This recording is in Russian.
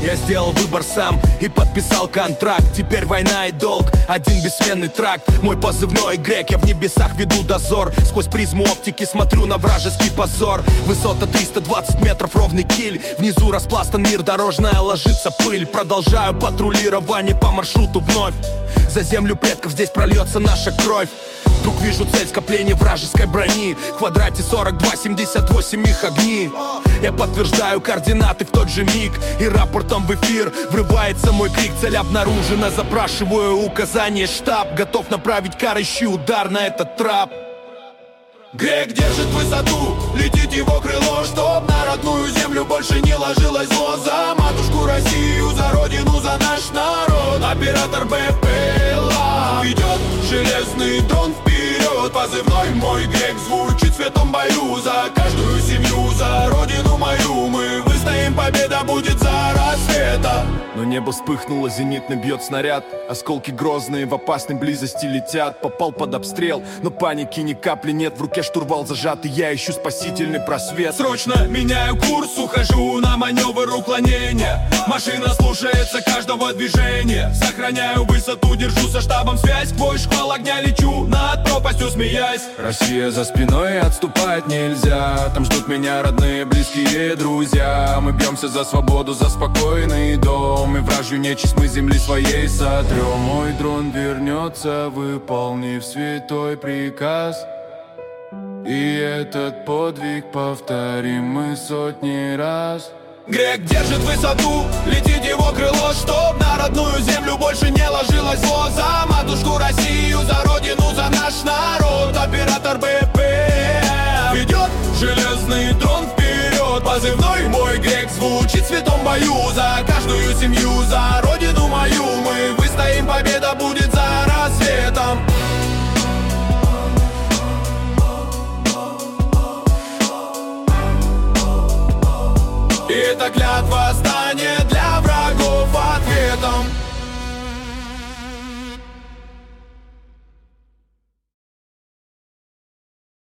Я сделал выбор сам и подписал контракт. Теперь война и долг, один бессменный тракт. Мой позывной грек, я в небесах веду дозор. Сквозь призму оптики смотрю на вражеский позор. Высота 320 метров, ровный киль. Внизу распластан мир, дорожная ложится пыль. Продолжаю патрулирование по маршруту вновь. За землю предков здесь прольется наша кровь. Вдруг вижу цель, скопления вражеской брони. В квадрате 42-78 их огни. Я подтверждаю координаты в тот же миг, и рапортом в эфир врывается мой крик. Цель обнаружена, запрашиваю указание. Штаб готов направить карающий удар на этот трап. Грек держит высоту, летит его крыло, чтоб на родную землю больше не ложилось зло. За матушку Россию, за родину, за наш народ. Оператор БПЛА ведет железный дрон вперед. Позывной мой грек звучит в светлом бою. За каждую семью, за родину мою мы выстоим, победа будет за рассвета. Но небо вспыхнуло, зенитный бьет снаряд. Осколки грозные в опасной близости летят. Попал под обстрел, но паники ни капли нет. В руке штурвал зажат, и я ищу спасительный просвет. Срочно меняю курс, ухожу на маневр уклонения. Машина слушается каждого движения. Сохраняю высоту, держу со штабом связь. Сквозь шквал огня лечу, над пропастью смеясь. Россия за спиной, отступать нельзя. Там ждут меня родные, близкие друзья. Мы бьемся за свободу, за спокойный дом. И вражью нечисть мы земли своей сотрем. Мой дрон вернется, выполнив святой приказ. И этот подвиг повторим мы сотни раз. Грек держит высоту, летит его крыло, чтоб на родную землю больше не ложилось зло. За матушку Россию, за родину, за наш народ. Оператор БП ведет железный дрон вперед. Позывной мой грек звучит в святом бою. За каждую семью, за родину мою мы выстоим, победа будет за рассветом. И эта клятва